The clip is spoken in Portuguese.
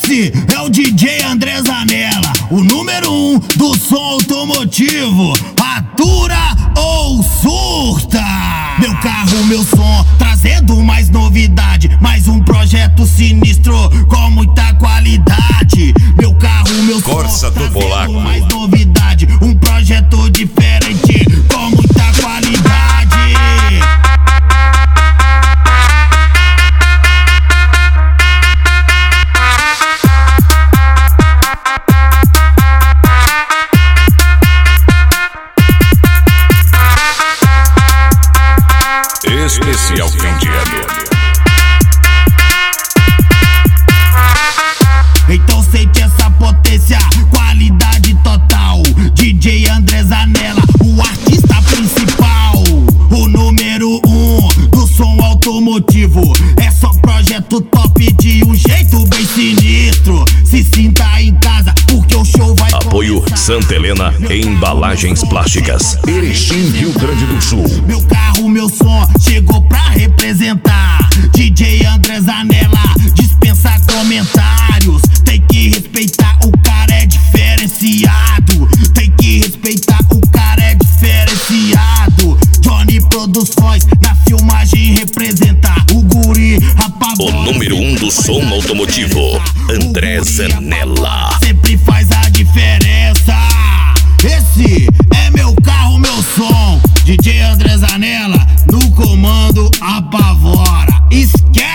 Esse é o DJ André Zanella, o número 1 do som automotivo. Atura ou surta? Meu carro, meu som, trazendo mais novidade, mais um projeto sinistro com muita qualidade. Meu carro, meu Corsa som, do Polaco, mais novidade, um projeto diferente com muita qualidade. Especial fim de ano. Então sente essa potência, qualidade total. DJ André Zanella, o artista principal, o número 1 do som automotivo. É só projeto top de um jeito bem sinistro. Se sinta em casa, porque o show vai Apoio começar. Santa Helena Embalagens Plásticas, Erechim, Rio Grande do Sul. Meu carro, meu som, chegou pra representar. DJ André Zanella, dispensa comentários. Tem que respeitar, o cara é diferenciado. Tem que respeitar, o cara é diferenciado. Johnny Produções, na filmagem representa. O guri, O número 1 do som automotivo, André Zanella. sempre faz a diferença. Esse é meu carro, meu som. DJ André Zanella, no comando apavora. Esquece.